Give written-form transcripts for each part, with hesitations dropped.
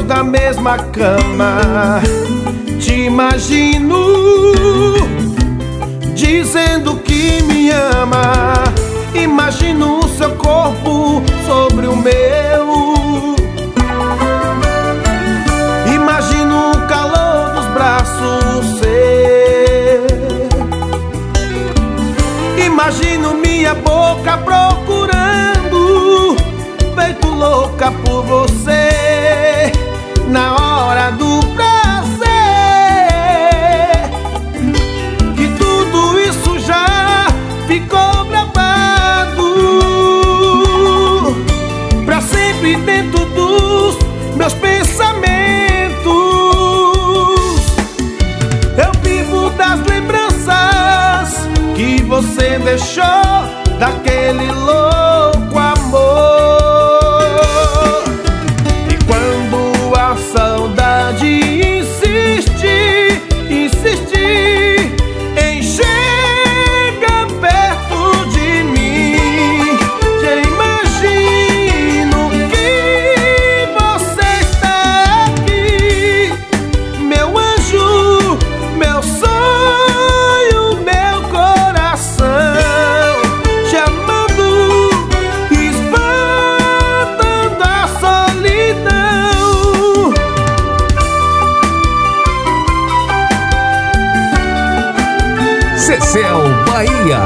da mesma cama. Te imagino dizendo que me ama. Imagino o seu corpo sobre o meu. Imagino o calor dos braços seus. Imagino minha boca procurando, feito louca por você, na hora do prazer. Que tudo isso já ficou gravado pra sempre dentro dos meus pensamentos. Eu vivo das lembranças que você deixou daquele louco amor. E quando a saudade insiste, insiste em chegar perto de mim, te imagino que você está aqui, meu anjo, meu sonho, meu coração, te amando, espantando a solidão. Cecel Bahia.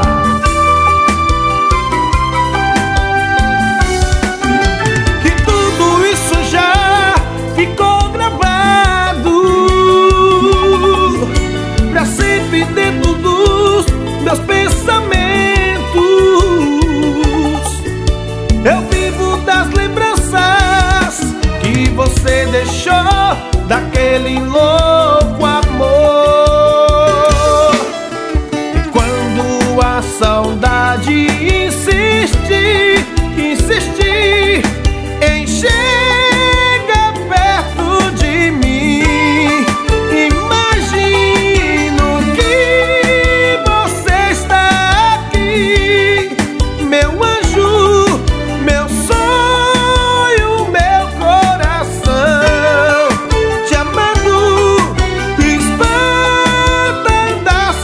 Que tudo isso já ficou gravado pra sempre dentro dos meus pensamentos. Eu vivo das lembranças que você deixou daquele louco amor. E quando a saudade insiste, insiste em chegar perto de mim, imagino que você está aqui, meu anjo, meu sonho, meu coração, te amando, espantando a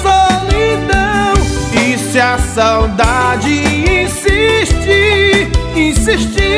solidão. E se a saudade insiste, insiste